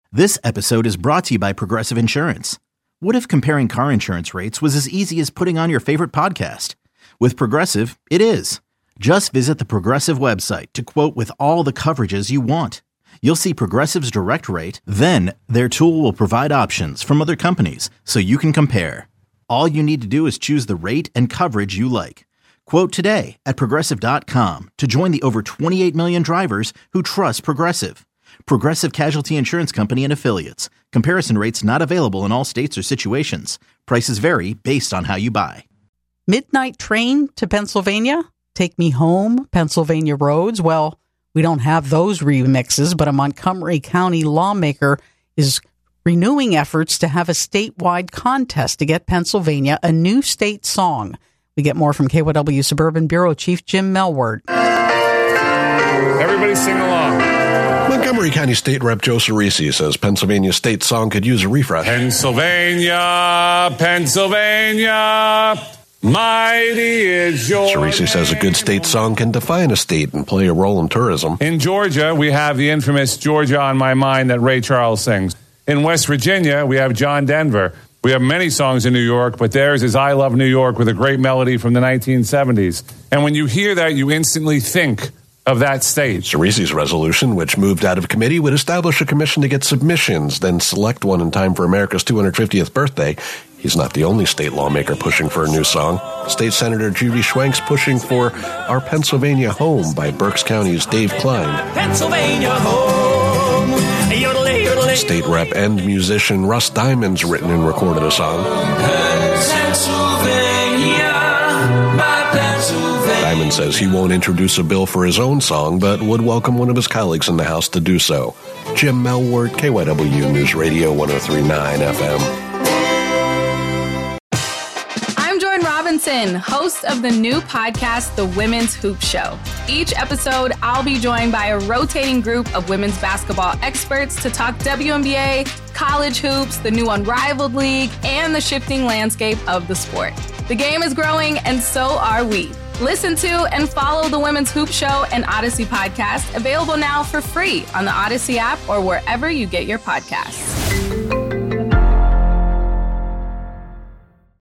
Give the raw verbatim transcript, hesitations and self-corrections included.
This episode is brought to you by Progressive Insurance. What if comparing car insurance rates was as easy as putting on your favorite podcast? With Progressive, it is. Just visit the Progressive website to quote with all the coverages you want. You'll see Progressive's direct rate, then their tool will provide options from other companies so you can compare. All you need to do is choose the rate and coverage you like. Quote today at Progressive dot com to join the over twenty-eight million drivers who trust Progressive. Progressive Casualty Insurance Company and Affiliates. Comparison rates not available in all states or situations. Prices vary based on how you buy. Midnight train to Pennsylvania? Take Me Home, Pennsylvania Roads? Well, we don't have those remixes, but a Montgomery County lawmaker is renewing efforts to have a statewide contest to get Pennsylvania a new state song. We get more from K Y W Suburban Bureau Chief Jim Melward. Everybody sing along. Montgomery County State Rep Joe Cerisi says Pennsylvania's state song could use a refresh. Pennsylvania, Pennsylvania, mighty is your Cerisi says a good state song can define a state and play a role in tourism. In Georgia, we have the infamous Georgia on My Mind that Ray Charles sings. In West Virginia, we have John Denver. We have many songs in New York, but theirs is I Love New York with a great melody from the nineteen seventies. And when you hear that, you instantly think of that state. Cerisi's resolution, which moved out of committee, would establish a commission to get submissions, then select one in time for America's two hundred fiftieth birthday. He's not the only state lawmaker pushing for a new song. State Senator Judy Schwenk's pushing for Our Pennsylvania Home by Berks County's Dave Klein. Pennsylvania Home. Yodelay, yodelay. State rep and musician Russ Diamond's written and recorded a song. Pennsylvania, my Pennsylvania. Diamond says he won't introduce a bill for his own song, but would welcome one of his colleagues in the House to do so. Jim Melward, K Y W News Radio one oh three point nine F M. Robinson, host of the new podcast, The Women's Hoop Show. Each episode, I'll be joined by a rotating group of women's basketball experts to talk W N B A, college hoops, the new Unrivaled League, and the shifting landscape of the sport. The game is growing, and so are we. Listen to and follow The Women's Hoop Show and Odyssey podcast, available now for free on the Odyssey app or wherever you get your podcasts.